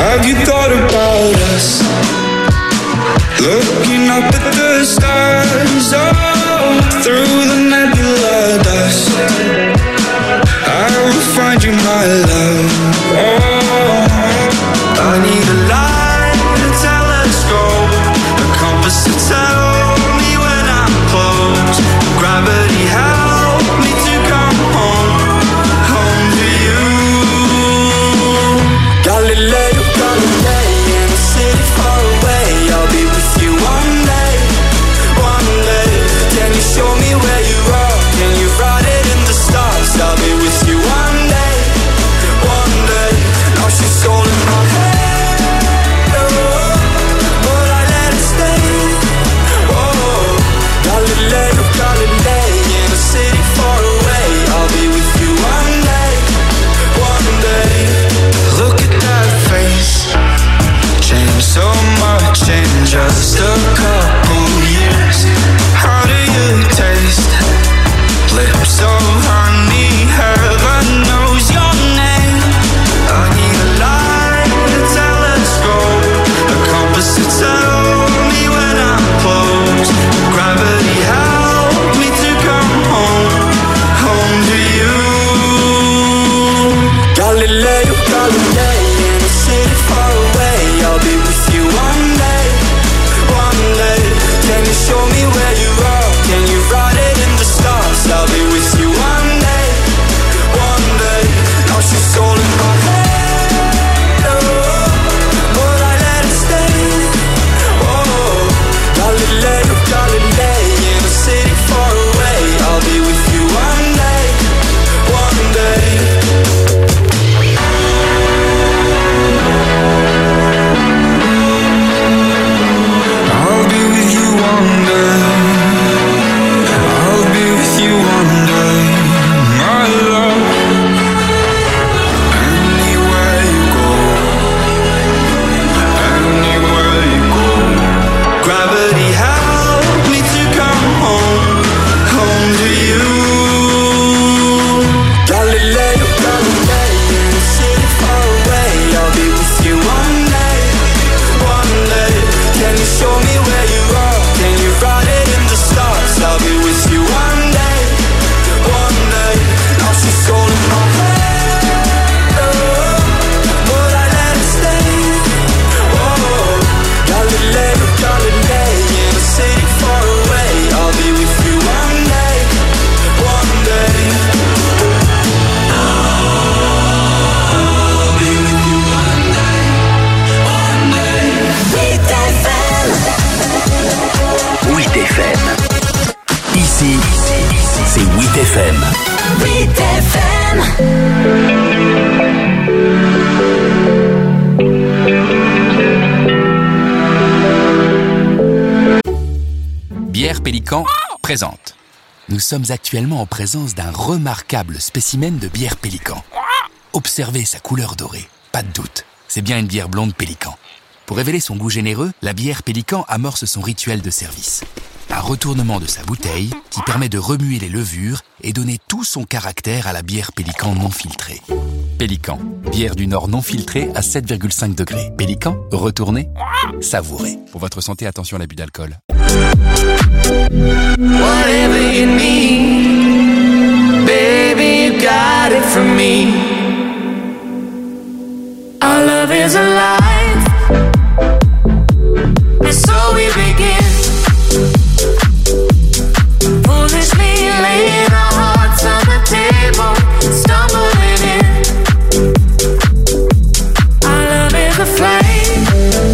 Have you thought about us? Looking up at the stars, oh, through the nebula dust. I will find you, my love. Oh, I need a light, a telescope, a compass to tell me when I'm close. Gravity help me to come home, home to you. Galileo, Galilei, in a city far away. I'll be with you one day, one day. Can you show me where you are? Can you write it in the stars? I'll be with you one day, one day. Now she's all in my head, oh, but I let it stay. Oh, Galileo, Galilei, in a city far away. I'll be with you one day, one day. Look at that face, changed so much in just a couple years. How do you taste? Lips of honey, heaven knows your name. I need a light, a telescope, a compass to tell me when I'm close. Gravity help me to come home, home to you. Galileo, Galilei, in a city far away. I'll be with you one day, one day. Can you show me where you are? Can you write it in the stars? I'll be with you one day, one day. Now she's all in my head, oh, but I let it stay. Oh, Galileo, Galilei, in a city far away. I'll be with you one day, one day. I'll be with you one day. I'll be with you one day, my love. Anywhere you go, anywhere you go. Gravity help me to come home, home to you. Galileo, Galilei, in a city far away. I'll be with you one day, one day. Can you show me where you are? Can you write it in the stars? I'll be with you one day, one day. Now she's all in my head, oh, but I let it stay. Oh, Galileo, Galilei, in a city far away. I'll be with you one day, one day. I'll be with you one day, one day. 8 FM. Ici, c'est 8 FM. 8 FM. Bière Pélican présente. Nous sommes actuellement en présence d'un remarquable spécimen de bière Pélican. Observez sa couleur dorée, pas de doute, c'est bien une bière blonde Pélican. Pour révéler son goût généreux, la bière Pélican amorce son rituel de service. Un retournement de sa bouteille qui permet de remuer les levures et donner tout son caractère à la bière Pélican non filtrée. Pélican, bière du Nord non filtrée à 7,5 degrés. Pélican, retournez, savourez. Pour votre santé, attention à l'abus d'alcool. Whatever you need, baby, you got it from me. Our love is alive, and so we begin. Foolishly laying our hearts on the table, stumbling in. Our love is a flame,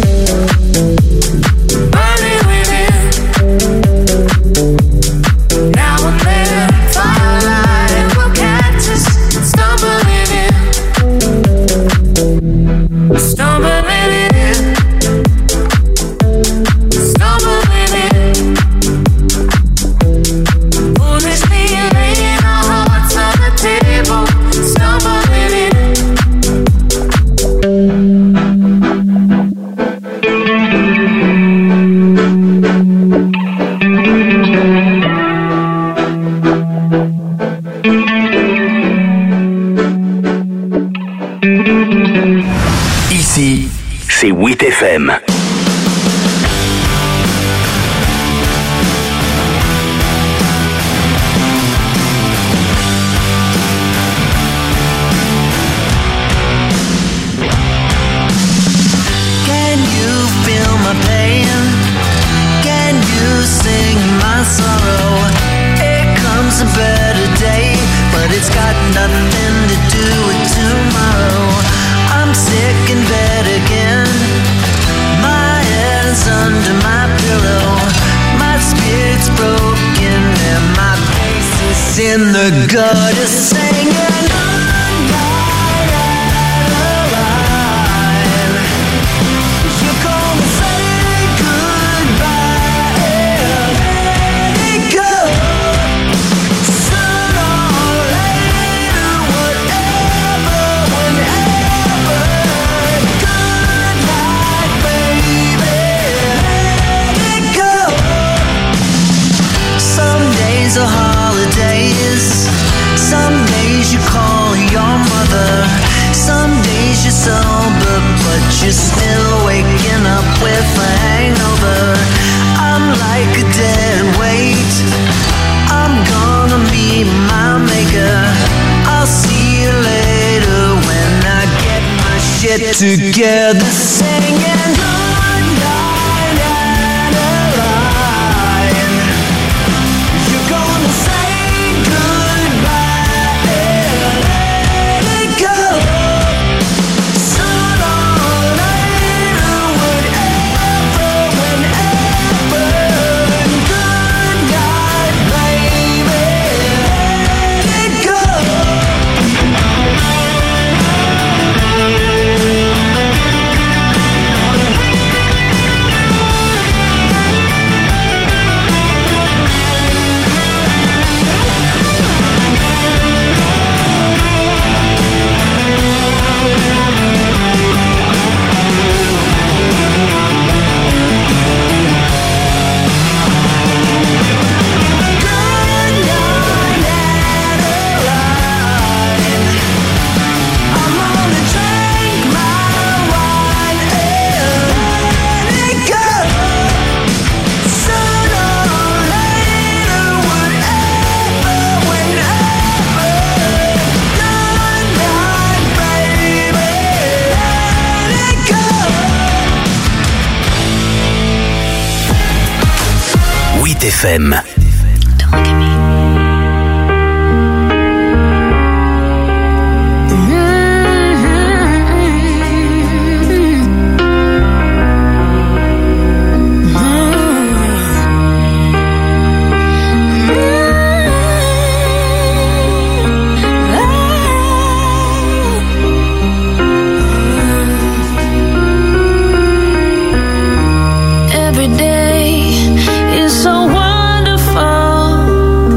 burning within. Now and then, firelight will catch us, stumbling in. Stumbling in, stumbling in. Foolishly laying our hearts on the table, stumbling in. Ici, c'est 8FM. Can you feel my pain? Can you sing my sorrow? Here comes a better day, but it's got nothing to do with tomorrow. I'm sick in bed again. My head's under my pillow. My spirit's broken and my face is in the gutter singing. Are holidays. Some days you call your mother. Some days you're sober, but you're still waking up with a hangover. I'm like a dead weight. I'm gonna meet my maker. I'll see you later when I get my shit together, singing good night and alive. You're gonna say goodbye and let it go. Sooner or later, whatever, whenever. Good night, baby, let it go. FM. Every day is so wonderful.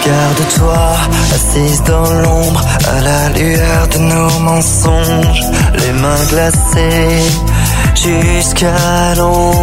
Regarde-toi, assise dans l'ombre, à la lueur de nos mensonges, les mains glacées jusqu'à l'ombre.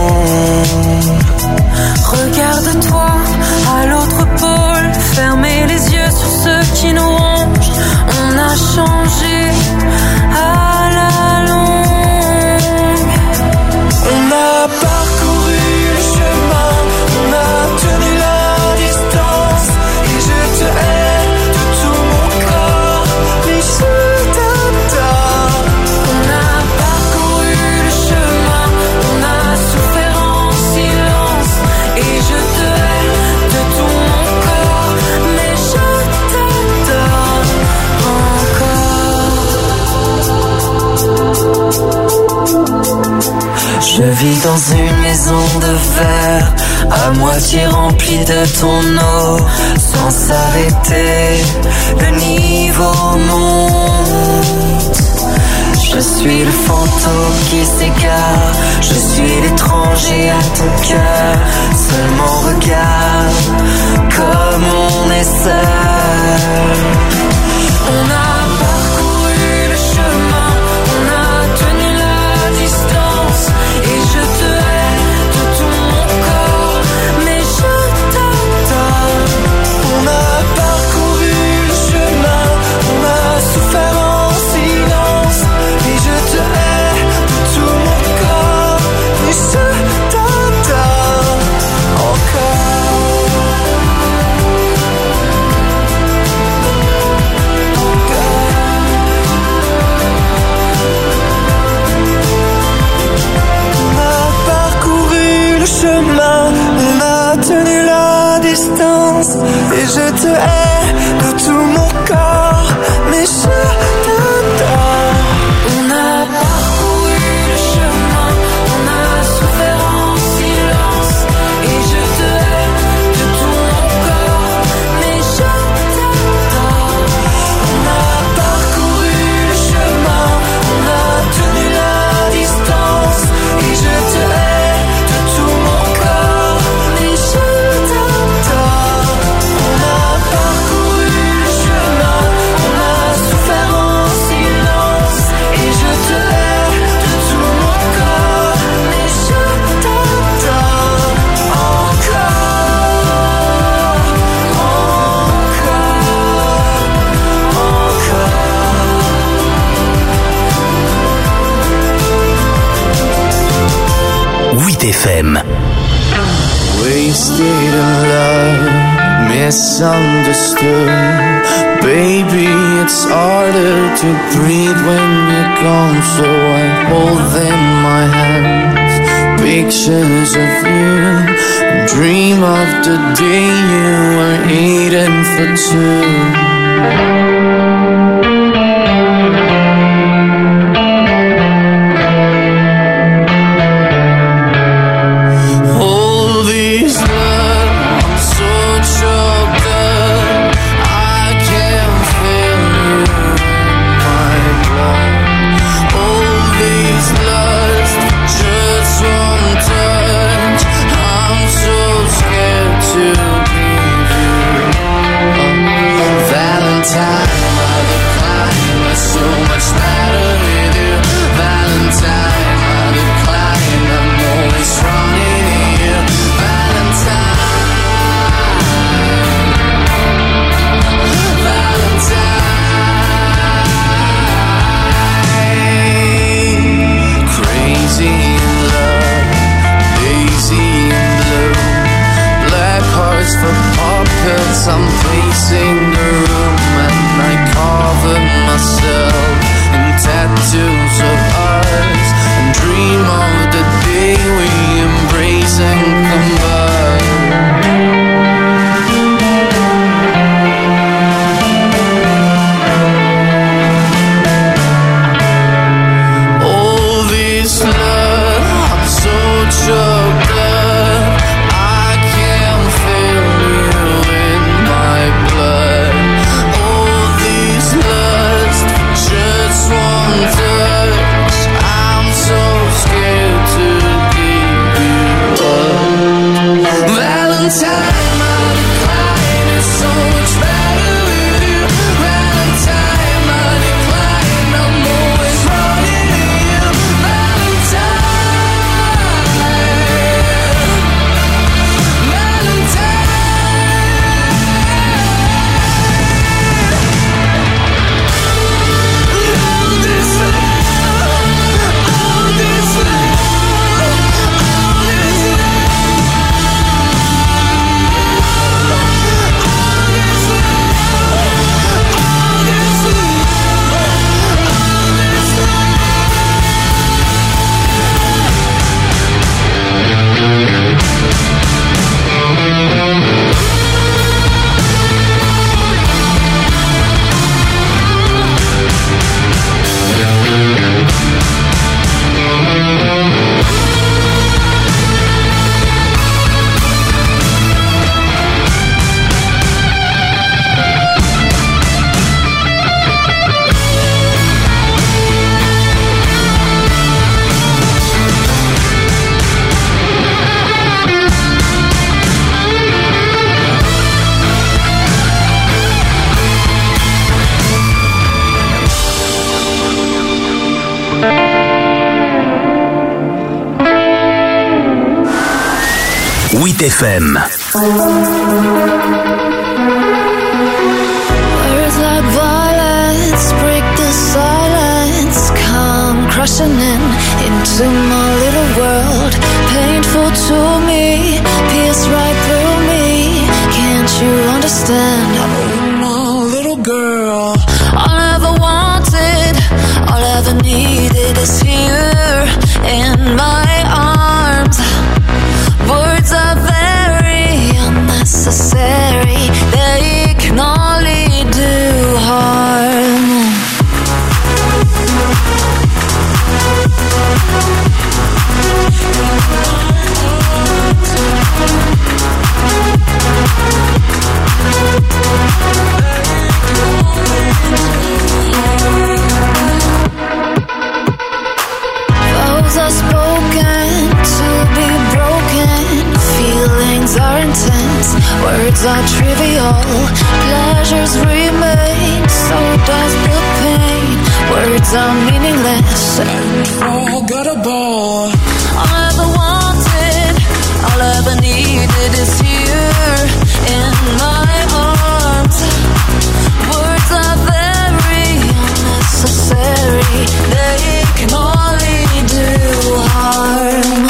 Regarde-toi, à l'autre pôle, fermez les yeux sur ceux qui nous rongent. On a changé à la longue. On a parcouru le chemin, on a tenu la distance, et je te hais de tout mon corps, mais je t'adore. On a parcouru le chemin, on a souffert en silence, et je te hais de tout mon corps, mais je t'adore encore. Je vis dans une maison de verre, à moitié remplie de ton eau, sans s'arrêter, le niveau monte. Je suis le fantôme qui s'égare, je suis l'étranger à ton cœur. Seulement regarde comme on est seul. On a parcouru le chemin, on a tenu la distance, et je te hais de tout mon corps, mais je t'adore. On a parcouru le chemin, on a souffert en silence, et je te hais de tout mon corps, mais je t'adore encore. On a parcouru le chemin, on a tenu la distance, et je te hais de tout mon corps, mais je t'adore. On a parcouru le chemin, on a souffert en silence, et je te hais de tout mon corps, mais je t'adore. On a parcouru le chemin, on a tenu la distance, et je te hais de tout mon corps, mais je t'adore. On a parcouru le chemin, on a souffert en silence, et je te hais de tout mon corps, mais je t'adore encore. 8FM. Wasted in love, misunderstood. Baby, it's harder to breathe when you're gone, so I hold in my hands pictures of you, and dream of the day you were eating for two. All these love, I'm so choked up, I can't feel you in my blood. All these lust, just one touch, I'm so scared to give you up. Valentine, mother climb, was so much better with you. Valentine, mother climb, I'm always running to you. Valentine, crazy in love, lazy in blue, black hearts for pockets. I'm pacing the room, and I cover myself in tattoos of ours, and dream of the day we embrace and combine. All this love, I'm so choked up, I can't feel you in my blood. All this lust, just one touch, I'm so scared to give you up. Valentine, my decline is so much 8 FM. Words like violence break the silence, come crushing into my little world. Painful to me, pierce right through me. Can't you understand? I'm a little girl. All I ever wanted, all I ever needed is here in my arms. Words are very unnecessary, they can only do harm. Vows are spoken to be broken. Feelings are intense, words are trivial. Pleasures remain, so does the pain. Words are meaningless and forgettable. All I ever wanted, all I ever needed is here in my arms. Words are very unnecessary, they can only do harm.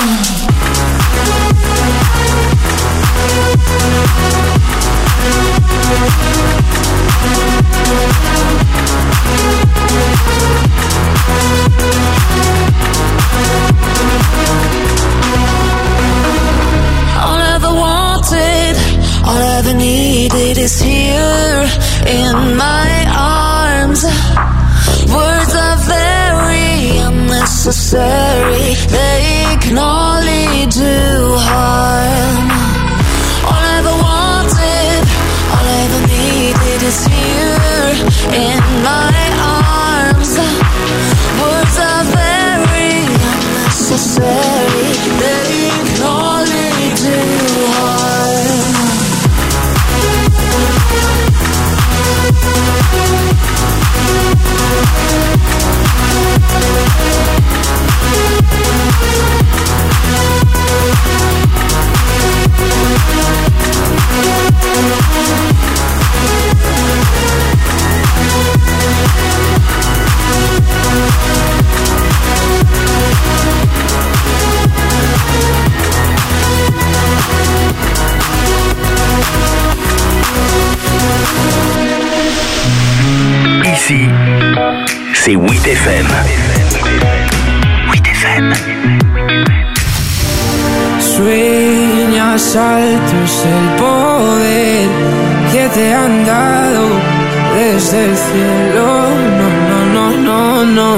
All I ever wanted, all I ever needed is here in my arms. Words are very unnecessary, they can only do harm. All I ever wanted, all I ever needed is here in my arms. Words are very unnecessary, they can only do harm. Ici, c'est 8 FM. 8 FM. Sueñas alto es el poder que te han dado desde el cielo. No, no, no, no, no.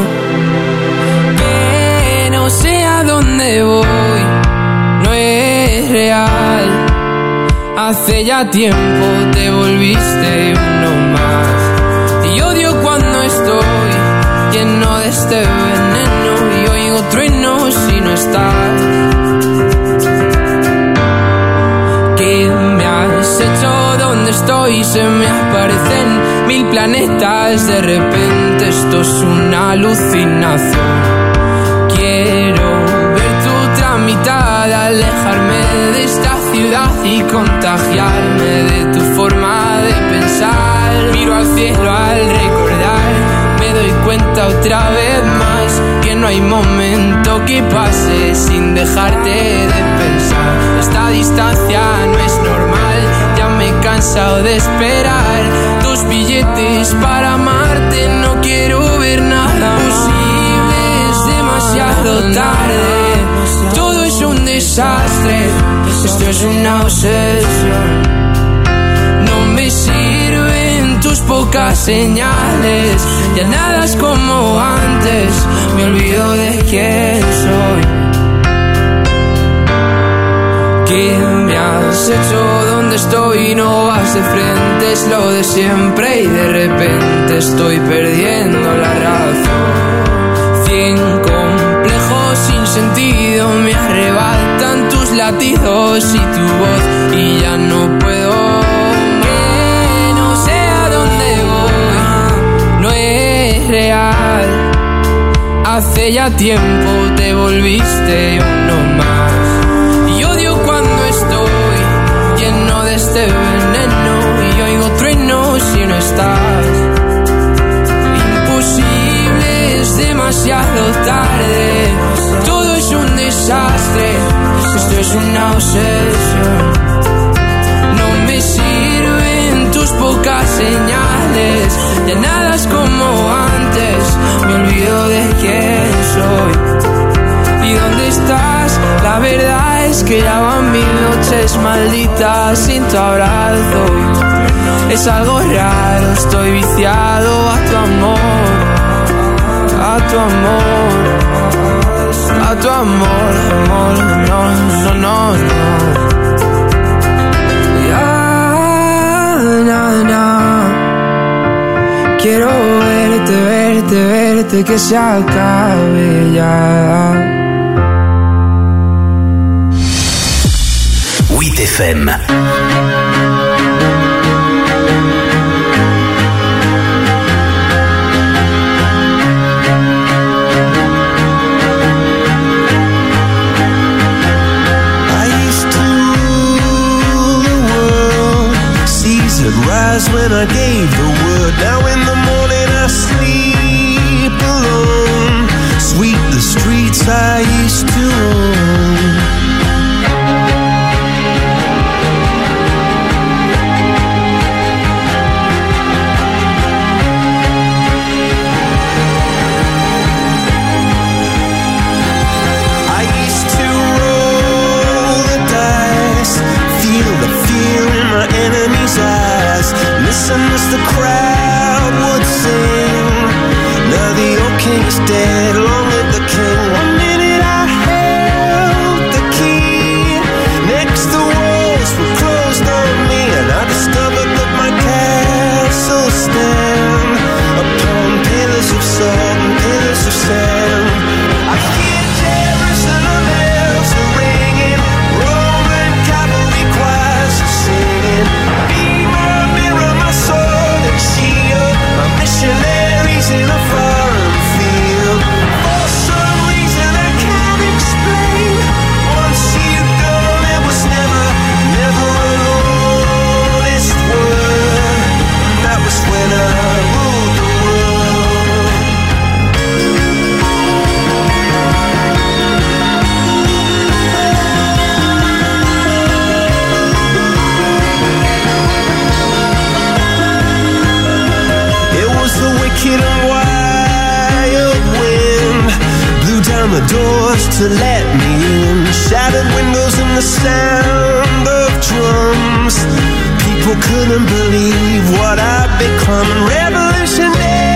Que no sé a dónde voy, no es real. Hace ya tiempo te volviste uno más. Y odio cuando estoy lleno de este veneno y oigo truenos si no estás. ¿Qué me has hecho? ¿Dónde estoy? Se me aparecen 1000 planetas. De repente esto es una alucinación. Quiero ver tu otra mitad, alejarme de esta ciudad y contagiarme de tu forma de pensar. Miro al cielo al recordar, me doy cuenta otra vez más que no hay momento que pase sin dejarte de pensar. Esta distancia no es normal, ya me he cansado de esperar tus billetes para amarte. No quiero ver nada posible, es demasiado tarde. Todo es un desastre, esto es una obsesión. No me sirven tus pocas señales, ya nada es como antes, me olvido de quién soy. ¿Qué me has hecho? ¿Dónde estoy? No vas de frente, es lo de siempre y de repente estoy perdiendo la razón. 100 complejos sin sentido me arrebatan tus latidos y tu voz y ya no puedo. Que no sé a dónde voy, no es real. Hace ya tiempo te volviste uno más. Y odio cuando estoy de este veneno y oigo truenos si no estás. Imposible, es demasiado tarde. Todo es un desastre. Esto es una obsesión. No me sirven tus pocas señales. Ya nada es como antes. Me olvido de quién soy. ¿Y dónde estás? La verdad es que ya van 1000 noches malditas sin tu abrazo. Es algo raro, estoy viciado a tu amor. A tu amor. A tu amor, amor, no, no, no, no. Quiero verte, verte, verte, que se acabe ya. 8FM. Rise when I gave the word. Now in the morning I sleep alone. Sweep the streets I used to own. I used to roll the dice, feel the fear in my enemy's eyes. Listen as the crowd would sing. Now the old king is dead, long live the king. One minute I held the key. Next the walls were closed on me, and I discovered that my castle stand upon pillars of salt and pillars of sand. I hear Jerusalem bells are ringing, Roman cavalry choirs are singing. Be my mirror, my sword and shield, my missionaries in a foreign field. For some reason I can't explain, once you've gone there was never, never an honest word. And that was when I ruled the world. It was the wicked and wild wind, blew down the doors to let me in. Shattered windows and the sound of drums. People couldn't believe what I'd become. Revolutionaries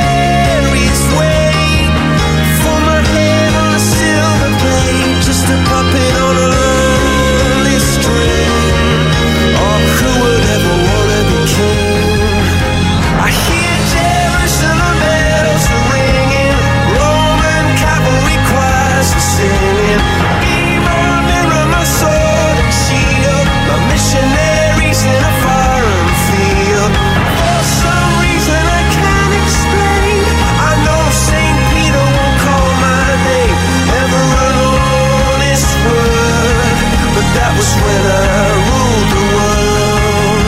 wait for my head on a silver plate, just a puppet on a lonely string. Oh, who would ever wanna be king? I hear Jerusalem bells are ringing, Roman cavalry choirs are singing. Be my mirror, my sword and shield, my missionaries in a foreign field. For some reason I can't explain, I know St. Peter won't call my name, never an honest word. But that was when I ruled the world.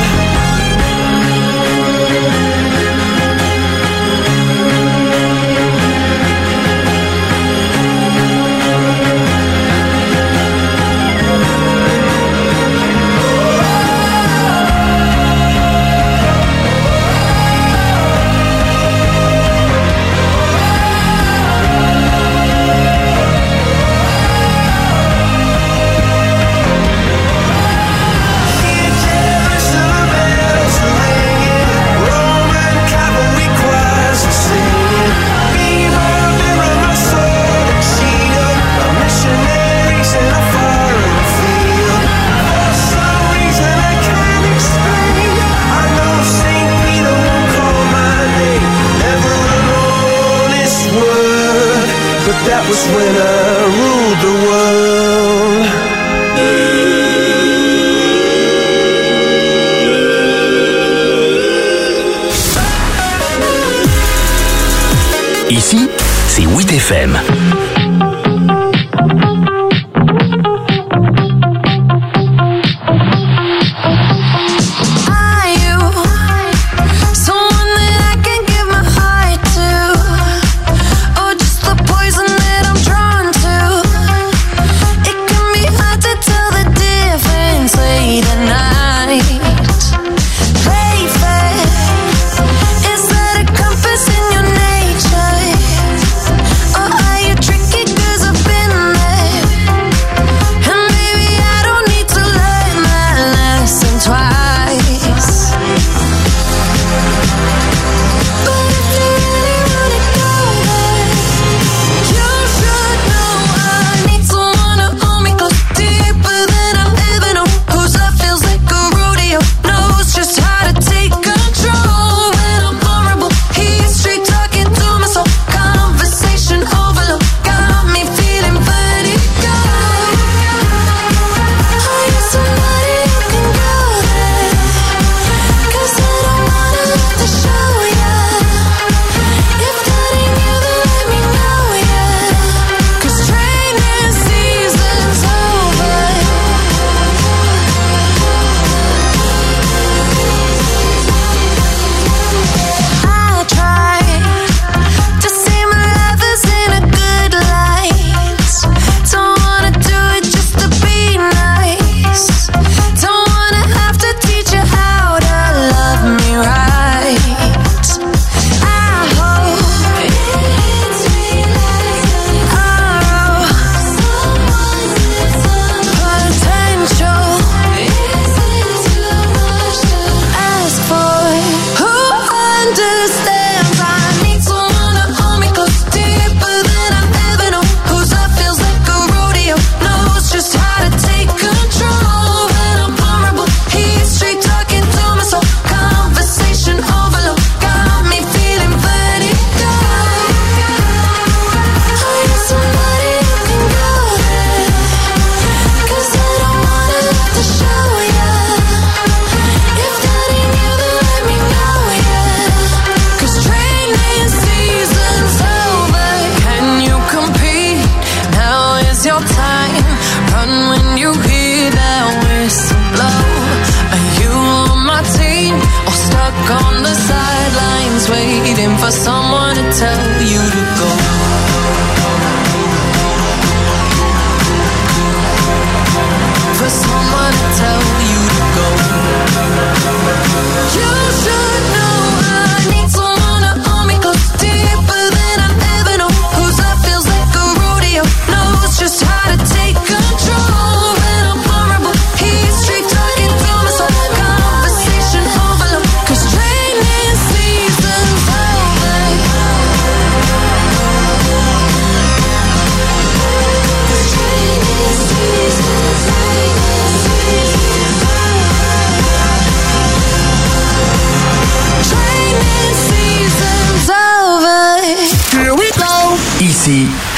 Hear Jerusalem bells are ringing, Roman cavalry choirs are singing. Be my mirror, my sword and shield, my missionaries in a foreign field. For some reason I can't explain, I know St. Peter won't call my name, never an honest word. But that was when I ruled the world. Ici, c'est 8FM.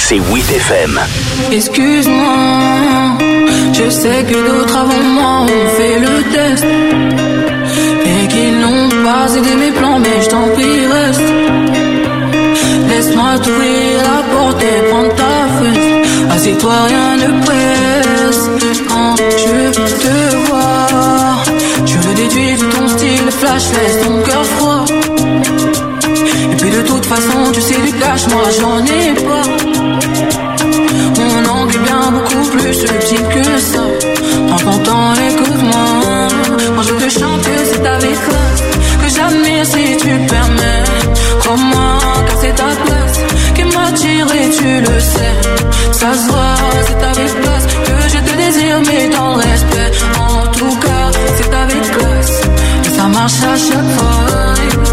c'est 8FM. Excuse-moi, je sais que d'autres avant moi ont fait le test et qu'ils n'ont pas aidé mes plans, mais je t'en prie reste. Laisse-moi t'ouvrir la porte et prendre ta fesse. Assieds-toi, rien ne presse. Quand je te vois, je le déduis de ton style flash, laisse ton cœur froid. Et puis de toute façon, tu sais du cash, moi j'en ai pas. Mon angle est bien beaucoup plus subtil que ça. Prends ton temps, écoute-moi. Quand je te chante, c'est avec classe que j'admire si tu le permets. Crois-moi, car c'est ta place qui m'attire et tu le sais. Ça se voit, c'est avec classe que je te désire, mais dans le respect. En tout cas, c'est avec classe et ça marche à chaque fois.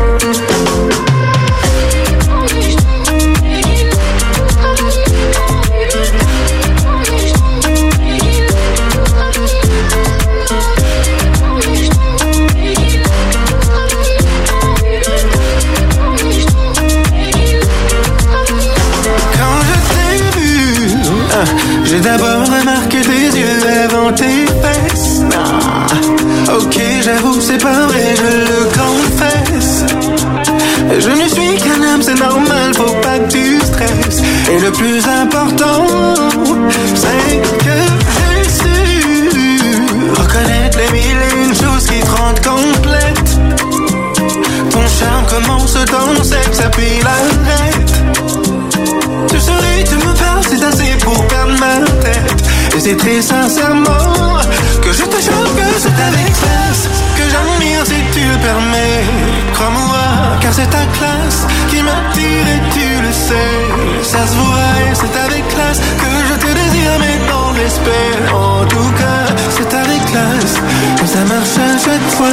J'ai d'abord remarqué tes yeux avant tes fesses. Ah, ok, j'avoue, c'est pas vrai, je le confesse. Je ne suis qu'un homme, c'est normal, faut pas que tu stresses. Et le plus important, c'est que j'ai su reconnaître les mille et une choses qui te rendent complète. Ton charme commence dans le sexe, puis l'arrête. Tu souris, tu me parles, c'est assez pour perdre ma tête. Et c'est très sincèrement que je te jure que c'est avec classe que j'admire si tu le permets. Crois-moi, car c'est ta classe qui m'attire et tu le sais. Ça se voit et c'est avec classe que je te désire, mais dans l'esprit. En tout cas, c'est avec classe que ça marche à chaque fois.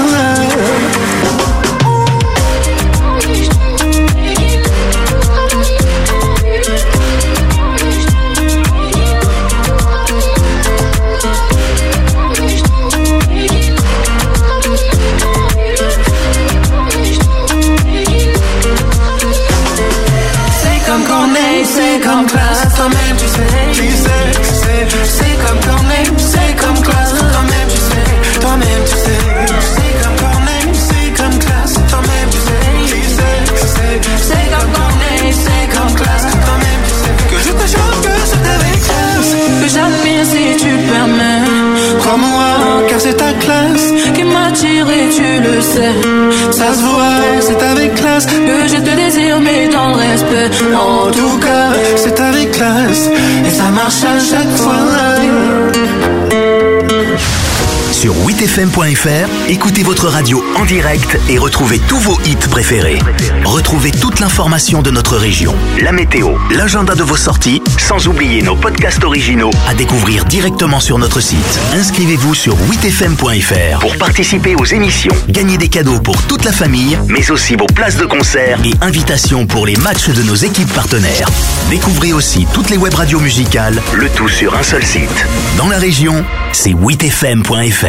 C'est comme classe, toi-même tu sais, c'est comme quand même, c'est comme classe, toi-même tu sais, c'est comme quand même, c'est comme classe, toi-même tu sais, c'est comme quand même, c'est comme classe, toi-même tu sais, que je te jure que c'est avec classe, que j'admire si tu le permets, crois-moi, car c'est ta classe qui m'attire et tu le sais, ça se voit, c'est avec classe, que je te désire mais dans le respect, en tout cas, c'est avec classe et ça marche à chaque fois. Sur 8fm.fr, écoutez votre radio en direct et retrouvez tous vos hits préférés. Retrouvez toute l'information de notre région, la météo, l'agenda de vos sorties, sans oublier nos podcasts originaux à découvrir directement sur notre site. Inscrivez-vous sur 8fm.fr pour participer aux émissions, gagner des cadeaux pour toute la famille, mais aussi vos places de concert et invitations pour les matchs de nos équipes partenaires. Découvrez aussi toutes les web radios musicales, le tout sur un seul site. Dans la région, c'est 8fm.fr.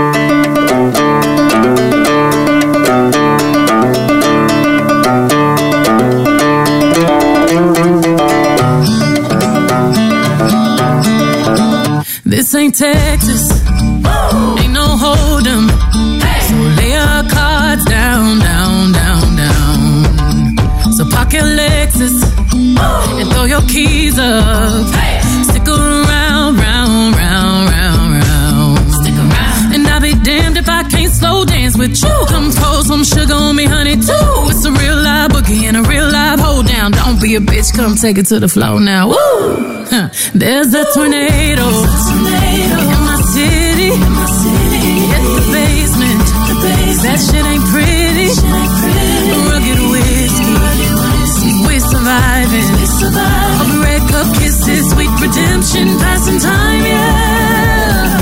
This ain't Texas, ain't no hold'em. So lay your cards down, down, down, down. So park your Lexus and throw your keys up. Stick around, round, round, round, round. Stick around. And I'll be damned if I can't slow dance with you. Come throw some sugar on me, honey, too. It's a real live boogie and a real live hold down. Don't be a bitch, come take it to the floor now. Woo! There's a tornado in my city. Hit the basement. That shit ain't pretty. Rugged whiskey. We're surviving. All the red cup kisses, sweet redemption, passing time, yeah.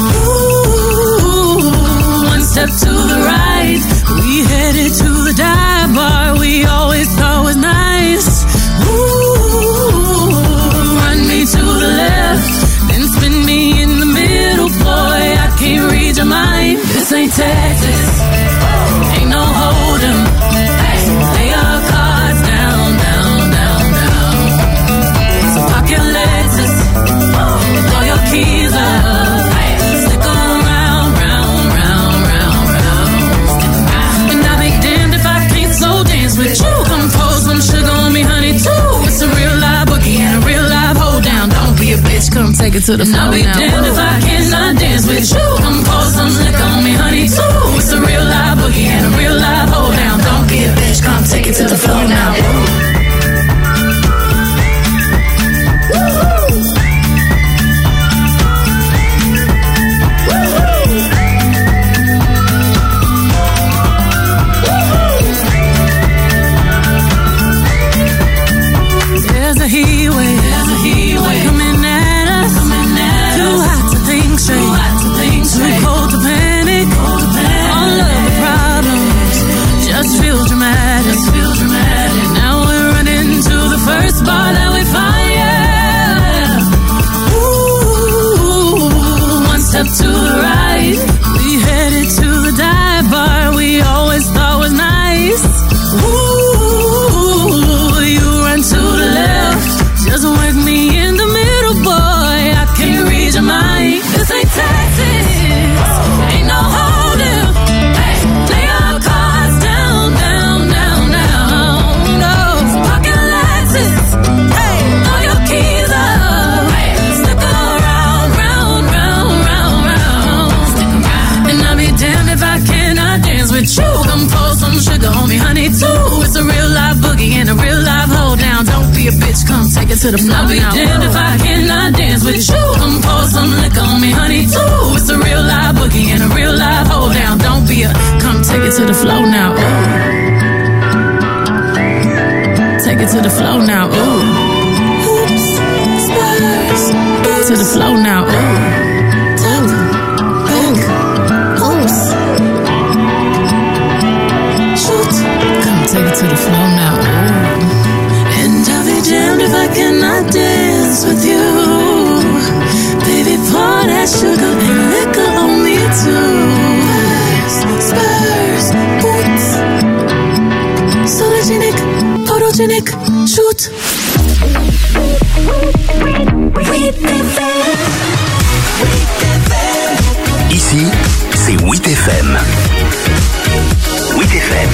Ooh, one step to the right, we headed to the dive bar we always thought was nice. Ooh, run me to the left, then spin me in the middle, boy, I can't read your mind. This ain't Texas, ain't no hold'em. Lay your cards down, down, down, down. So take it to the floor now. I'll be damned if I cannot dance with you. Come pour some liquor on me, honey, too. It's a real live boogie and a real live hold down. Don't be a bitch, come take it to the floor now. There's a heat wave coming at us. Too hot to think straight, too cold to panic. All of the problems just feel dramatic. Now we're running to the first bar that we find. Yeah. Ooh, one step to the right, we headed to the dive bar we always thought was nice. Ooh, you run to the left, just whack me in the middle, boy. I can't read your mind. This ain't Texas, ain't no holding. Hey, lay your cards down, down, down, down. No, fucking Lexus. Hey, throw your keys up. Hey, stick around, round, round, round, round. Stick around. And I'll be damned if I cannot dance with you. Come pour some sugar on me, honey, too. It's a real live boogie and a real live hold down. Don't be a bitch, come take it to the floor. I'll be damned if I cannot dance with you. Come pour some liquor on me, honey, too. It's a real live boogie and a real live hold down. Don't be a, come take it to the floor now. Ooh. Take it to the floor now. Ooh. Oops, Spurs. To the floor now. Ooh. Oops. Shoot. Come take it to the floor now. Ooh. And I'll be damned if I cannot dance with you. Baby, pour that sugar and liquor on me too. Spurs, boots, sologenic, photogenic, shoot. Ici, c'est 8FM. 8FM.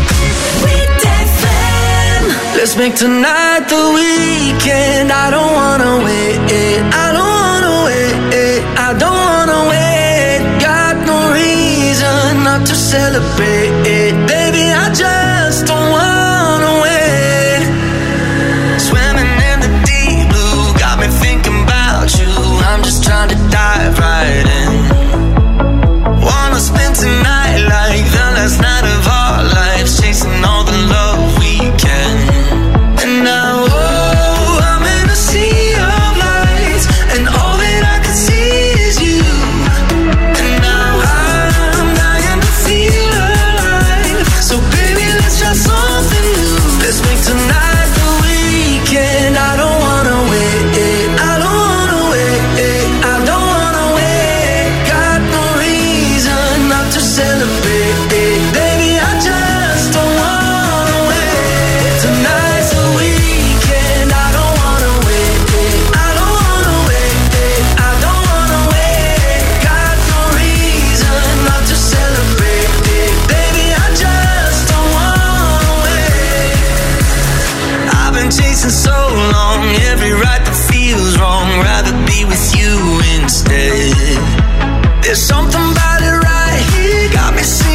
Let's make tonight the weekend. I don't wanna wait. I don't wanna wait. I don't wanna wait. Got no reason not to celebrate. Baby, I just don't wanna wait. Swimming in the deep blue got me thinking about you. I'm just trying to dive right in. Wanna spend tonight like the last night of our lives, chasing all the love we can. And now, oh, I'm in a sea of lights, and all that I can see is you. And now I'm dying to feel alive. So baby, let's try something new. Let's make tonight the weekend. I don't wanna wait. I don't wanna wait. I don't wanna wait. Got no reason not to celebrate. Baby, I just don't wanna wait. Tonight's the weekend. I don't wanna wait. I don't wanna wait. I don't wanna wait. Got no reason not to celebrate. Baby, I just don't wanna wait. I've been chasing so long, every right that feels wrong. Rather be with you instead. There's something about it right here, got me singing.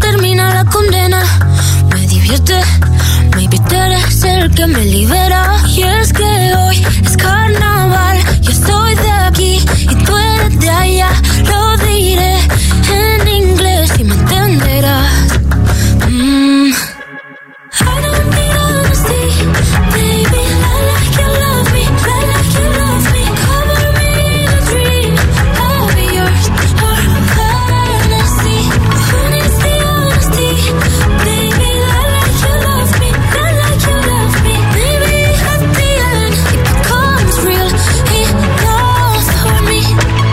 termina la condena. Me divierte, maybe tú eres el que me libera. Y es que hoy es carnaval, yo soy de aquí y tú eres de allá. Lo diré en inglés y me entenderás. I don't need honesty, baby, I like you love me, I like you love me. Cover me in a dream, I'll be yours, or fantasy. Who needs the honesty, baby, I like you love me, I like you love me. Maybe at the end it becomes real enough for me,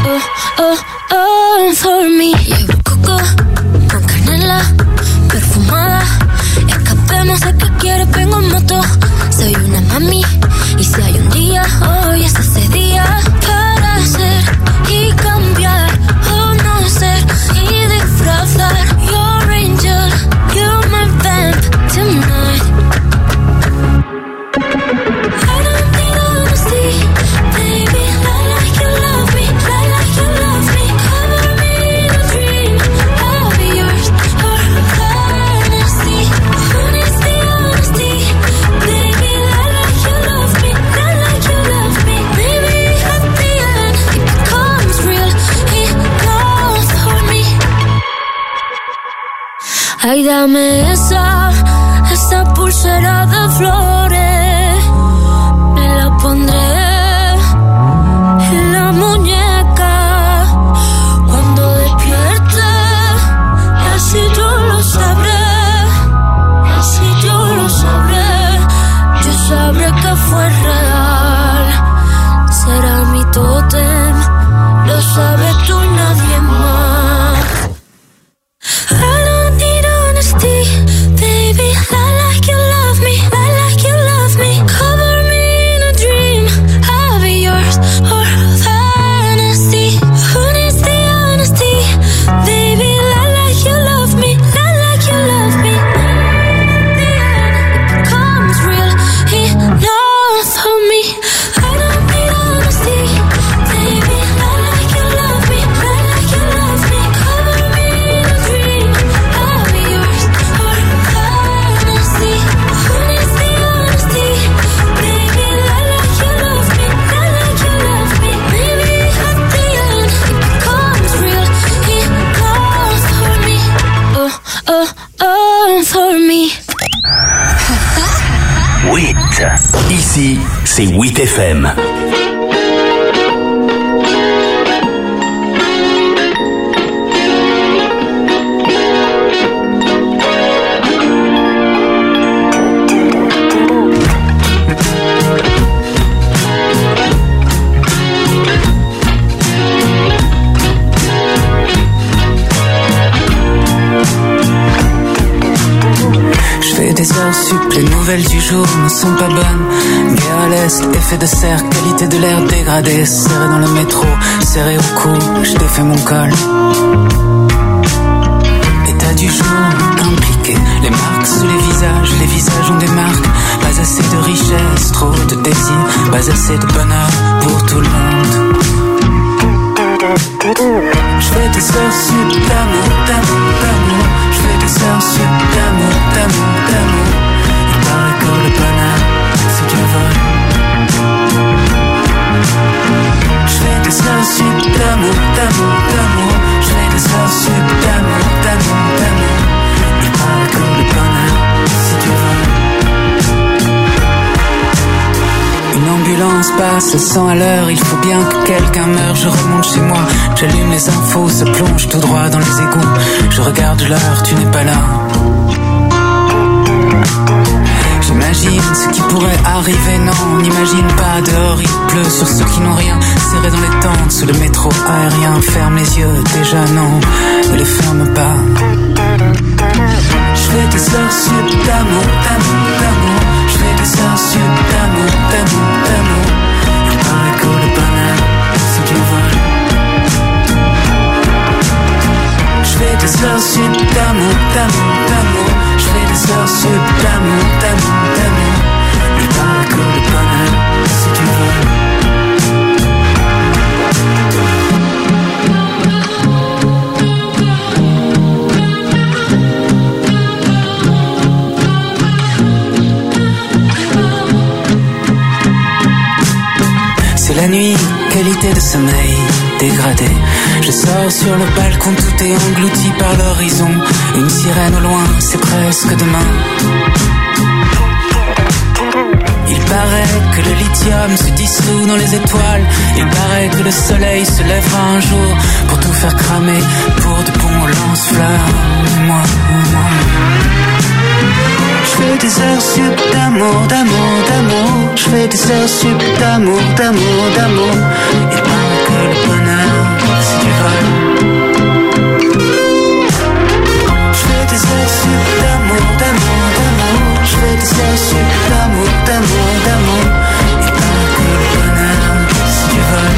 for me. Llevo coco con canela perfumada. Escapemos a que quieres, vengo en moto. Soy una mami y si hay un día, hoy es ese día para ser y cambiar o no ser y disfrazar. Your angel, you're my vamp tonight. I don't need honesty, baby, I like you love me, I like you love me. Cover me in a dream, I'll be yours, or fantasy. Who needs the honesty, baby, I like you love me, I like you love me. Maybe at the end it becomes real enough for me. Ay, dame esa pulsera de flores, me la pondré en la muñeca cuando despierte, y así yo lo sabré, así yo lo sabré, yo sabré que fue real, será mi tótem, lo sabes tú y nadie más. I don't need honesty, baby, I like you love me, I like you love me. Cover me in a dream, I'll be yours, or fantasy. Who needs the honesty, baby, I like you love me, I like you love me. At the end it becomes real enough for me. I don't need honesty, baby, I like you love me, I like you love me. Cover me in a dream, I'll be yours, or fantasy. Who needs the honesty, baby, I like you love me, I like you love me. Maybe at the end it becomes real enough for me, for me. 8. Ici, c'est 8 FM. Des heures sup, les nouvelles du jour ne sont pas bonnes. Guerre à l'est, effet de serre, qualité de l'air dégradée. Serré dans le métro, serré au cou, je défais mon col. État du jour, impliqué. Les marques sous les visages ont des marques. Pas assez de richesse, trop de désir. Pas assez de bonheur pour tout le monde. Je fais des heures sup d'amour, d'amour, d'amour. Je fais des heures sup d'amour, d'amour, d'amour. Il paraît que le bonheur, c'est du vol. Je fais des heures sup d'amour, d'amour, d'amour. Je fais des heures sup d'amour, d'amour, d'amour. Il paraît que le bonheur, c'est du vol. Une ambulance passe à 100 à l'heure, il faut bien que quelqu'un meure, je remonte chez moi, j'allume les infos, se plonge tout droit dans les égouts, je regarde l'heure, tu n'es pas là. J'imagine ce qui pourrait arriver, non, on n'imagine pas, dehors il pleut sur ceux qui n'ont rien, serré dans les tentes, sous le métro aérien, ferme les yeux, déjà non, ne les ferme pas. Je fais des heures sup d'amour, d'amour, d'amour. Je fais des heures sup d'amour, d'amour, d'amour. Il paraît que le bonheur, c'est du vol. Je fais des heures sup d'amour, d'amour, d'amour. Je fais des heures sup d'amour, d'amour, d'amour. Il paraît que le bonheur, c'est du vol. la nuit, qualité de sommeil dégradée. Je sors sur le balcon, tout est englouti par l'horizon. Une sirène au loin, c'est presque demain. Il paraît que le lithium se dissout dans les étoiles. Il paraît que le soleil se lèvera un jour pour tout faire cramer, pour de bons lance-flammes. Moi. Je fais des heures sup d'amour, d'amour, d'amour. Je fais des heures sup d'amour, d'amour, d'amour. Il paraît que le bonheur, c'est du vol. Je fais des heures sup d'amour, d'amour, d'amour. Je fais des heures sup d'amour, d'amour, d'amour. Il paraît que le bonheur, c'est du vol.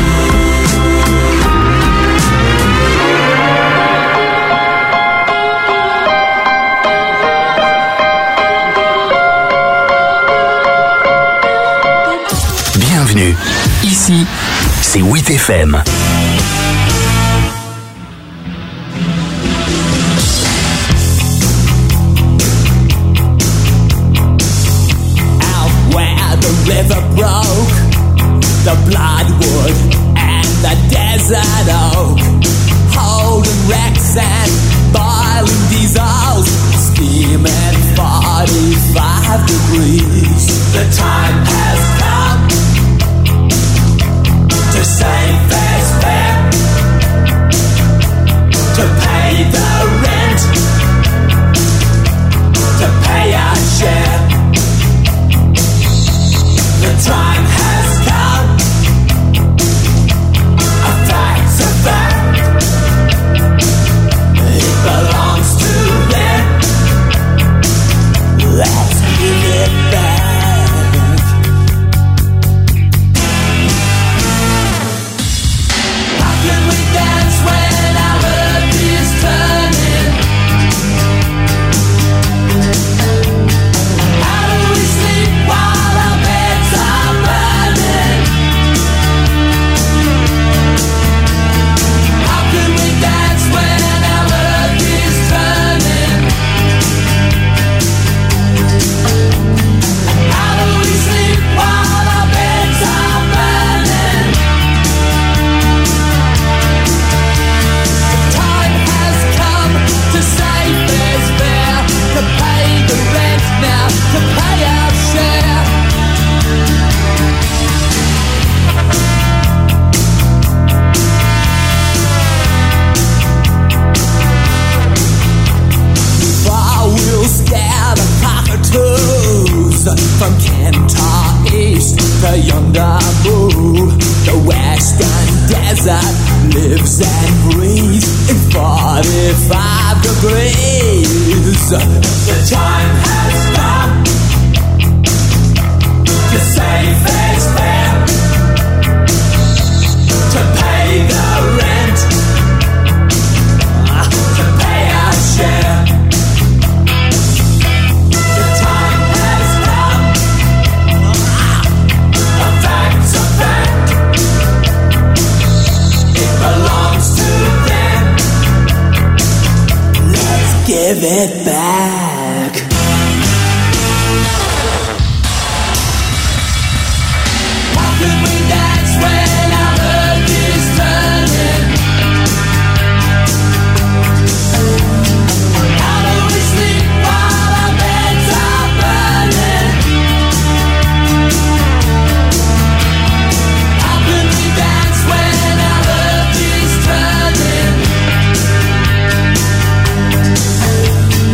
Bienvenue. Ici, c'est 8FM. River broke, the bloodwood and the desert oak, holding wrecks and boiling diesels, steaming 45 degrees. The time has come to save this fare, to pay the rent, to pay our share. The time has come. A fact's a fact. It belongs to them. Let's give it back. How can we dance when our earth is turning? How do we sleep while our beds are burning? How can we dance when our earth is turning? How do we sleep while our beds are burning? The time has come to save this fare, to pay the rent now, to pay our share. For we'll scare the cockatoos from Kentar East to yonder move. The western desert lives and breathes in 45 degrees. The time has come to save this fare, to pay the rent, to pay our share. The time has come. A fact's a fact. It belongs to them. Let's give it back. How can we dance when our earth is turning? How do we sleep while our beds are burning? How can we dance when our earth is turning?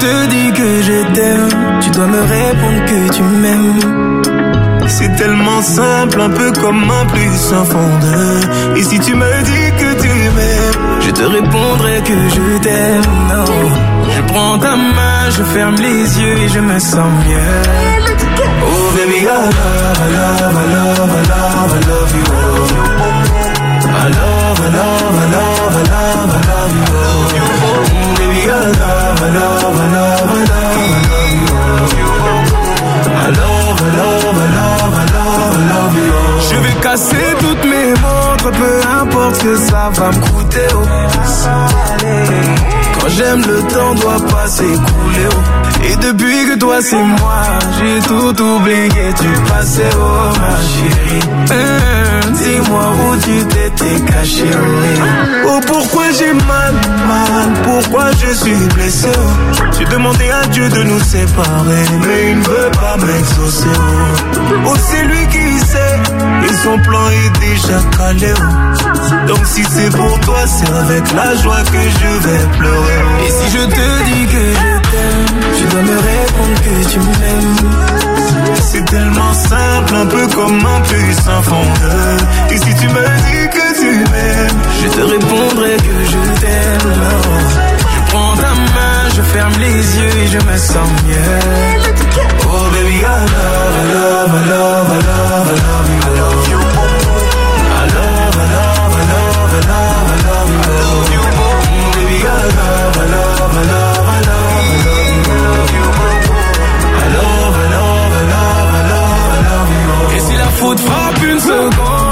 te dis que je t'aime, tu dois me répondre que tu m'aimes. C'est tellement simple, un peu comme un plus un fondeur. Et si tu me dis que tu m'aimes, je te répondrai que je t'aime. Non, je prends ta main, je ferme les yeux et je me sens mieux. Oh baby, I love, I love, I love, I love, I love you. I love, I love, I love, I love, I love you. Baby, I love, I love, I love, I love, I love you. I love, I love, I love, I love, I love you. Je vais casser toutes mes montres, peu importe ce que ça va me coûter. Oh. Quand j'aime, le temps doit pas s'écouler. Oh. Et depuis que toi c'est moi, j'ai tout oublié du passé. Oh ma chérie, dis-moi où tu t'étais caché. Oh pourquoi j'ai mal, pourquoi je suis blessé. Oh. J'ai demandé à Dieu de nous séparer, mais il ne veut pas m'exaucer. Oh c'est lui qui sait, et son plan est déjà calé. Oh. Donc si c'est pour toi, c'est avec la joie que je vais pleurer. Et si je te dis que je t'aime, tu dois me répondre que tu m'aimes. C'est tellement simple, un peu comme un puissant fondeur. Et si tu me dis que tu m'aimes, je te répondrai que je t'aime. Je prends ta main, je ferme les yeux et je me sens mieux. Oh baby, I love, I love, I love, I love, I love you. I love you. I love, I love, I love, I love, I love you. Baby, I love, I love, I love, I love, I love you. I love, I love, I love, I love, I love you. Et si la faute frappe une seconde,